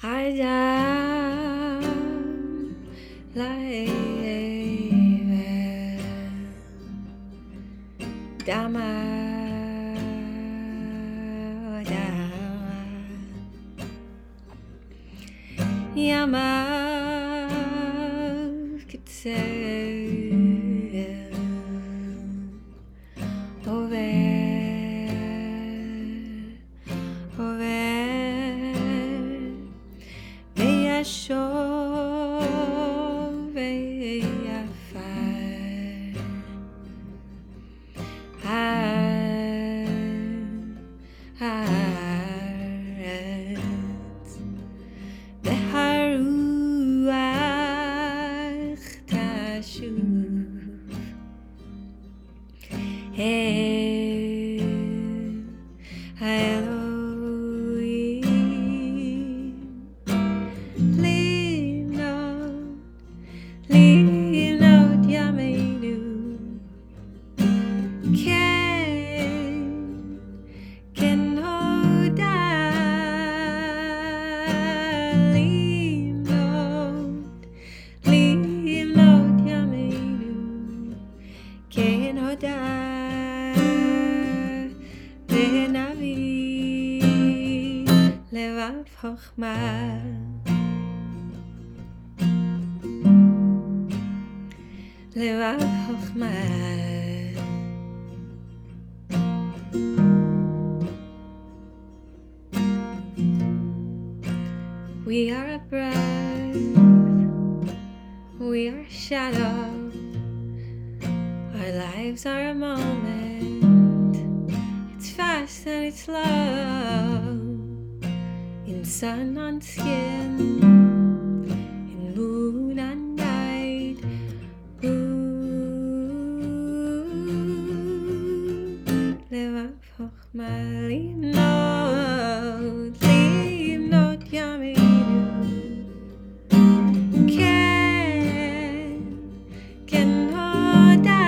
Adam Laive Dama Yama Kitzel Over Veyashov Veyafar Haaretz Beharuach Tashuv Elohim Linod Yameinu Ken Hoda Linod Yameinu Ken Hoda Benavi Levav Chochmah Levav Chochmah We are a breath, we are a shadow, our lives are a moment, it's fast and it's slow, in sun on skin, in moon and night. Levav Chochmah Linod Yameinu Ken Hoda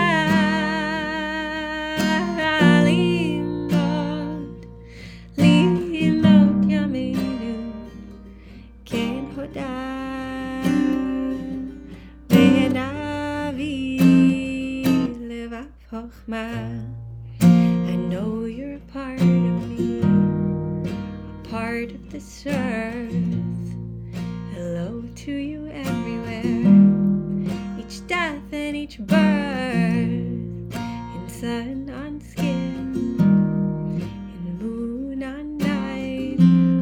Linod Yameinu Ken Hoda Benavi Levav Chochmah. I know you're a part of me, a part of this earth. Hello to you everywhere, each death and each birth, in sun on skin, in moon on night.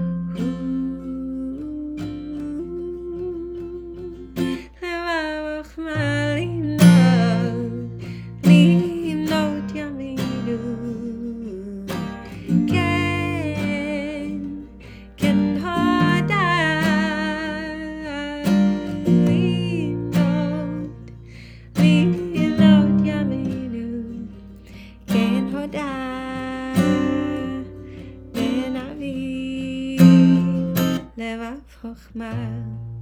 Levav Chochmah Linod Yameinu Ken Hoda Linod Yameinu Ken Hoda Benavi Levav Chochmah.